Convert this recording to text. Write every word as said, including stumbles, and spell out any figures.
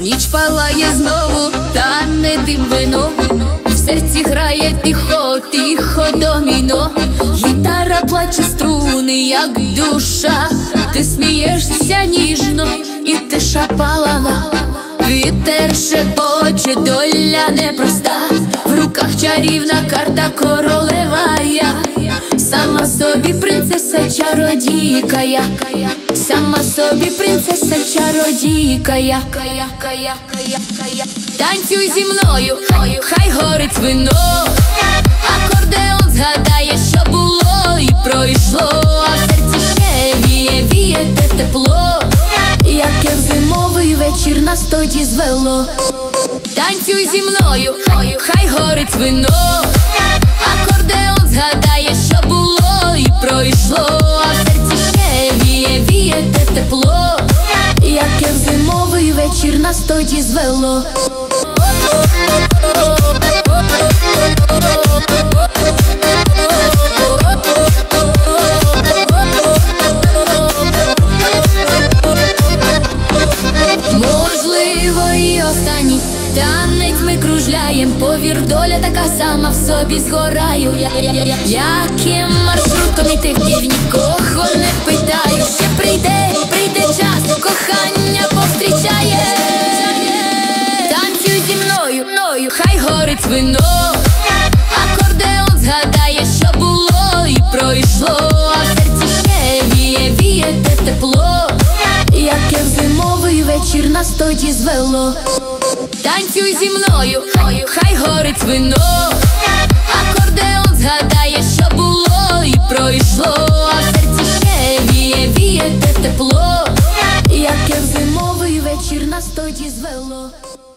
Ніч палає знову, та не дим вино. В серці грає тихо, тихо доміно. Гітара плаче струни, як душа. Ти смієшся ніжно, і тиша палава. Вітер шепоче, доля непроста. В руках чарівна карта, королева я. Сама собі принцеса, чародійка я. Сама собі принцеса, чародійка я. Танцюй зі мною, хай горить вино. Акордеон згадає, що було і пройшло. А в серці ще віє, віє те тепло, яке в зимовий вечір нас тоді звело. Танцюй зі мною, хай горить вино. Акордеон згадає, що було і пройшло. А в серці ще віє, віє те тепло, яке в зимовий вечір нас тоді звело. Можливо, і останній танець ми кружляєм. Повір, доля така сама, в собі згораю. Яким маршрутом іти в дів, нікого не питаю. Ще прийде, прийде час, кохання повстрічає. Танцюй зі мною, мною, хай горить вино. Акордеон згадає, що було і пройшло. А в серці ще віє, віє те тепло, яке в зимовий вечір нас тоді звело. Танцюй зі мною, хай горить вино. Акордеон згадає, що було і пройшло. А в серці ще віє, віє те тепло, яке в зимовий вечір нас тоді звело.